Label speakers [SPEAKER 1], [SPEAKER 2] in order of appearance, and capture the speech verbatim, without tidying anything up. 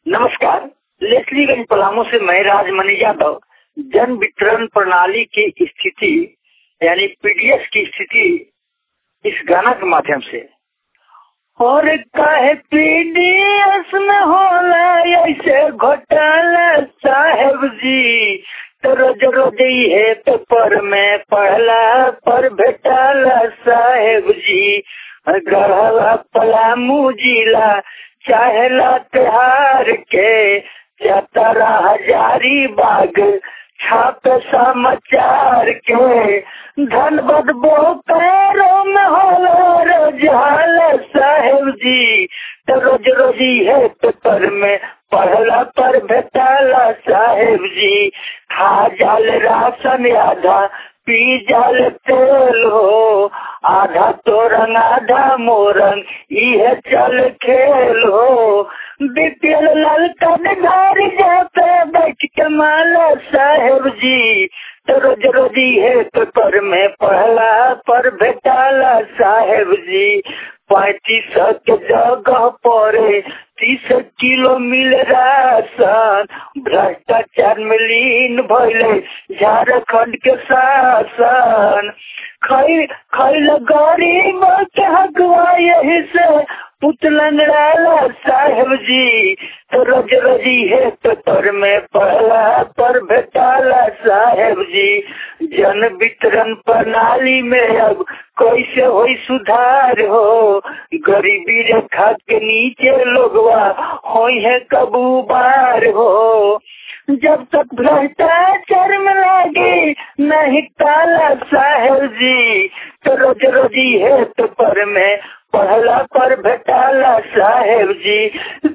[SPEAKER 1] नमस्कार। लेस्लीगंज पलामू से मैं राजमणि यादव जन वितरण प्रणाली की स्थिति यानी पीडीएस की स्थिति इस गाना के माध्यम से। और काहे पीडीएस में होला ऐसे घोटाला साहेब जी, तो रोज रोज है पेपर में पहला पर भेटाला साहेब जी। गढ़वा पलामू जिला चाहेला त्योहार के चतरा हजारी बाग छाप समाचार के धन बदबो पैरों में होला रोजाल साहेब जी, तो रोज रोजी है पेपर में पढ़ला पर भेटाला साहेब जी। खा जाल राशन आधा पी जाल तेल हो, आधा तोरंग आधा मोरंग यह चल खेल हो। बीपीएल ललका घर जाते बैठ के माला साहेब जी, तो रोज रोजी है पेपर में पढ़ला पर भेटाला साहेब जी। पैंतीस के जगह पर तीस किलो मिल राशन, भ्रष्टाचार में लीन भइले झारखंड के शासन। खैल खैल गरीब के हकवा यही से पुतलंगड़ाला साहेब जी, तो रोज रोजी है पेपर में पढ़ला पर भेटाला साहेब जी। जन वितरण प्रणाली में अब कैसे होई सुधार हो, गरीबी रेखा के नीचे लोगवा होई है कबूबार हो। जब तक भ्रष्टाचार में लागे नहीं ताला साहेब जी, तो रोज रोजी है पेपर में पढ़ला पर भेटाला साहेब जी।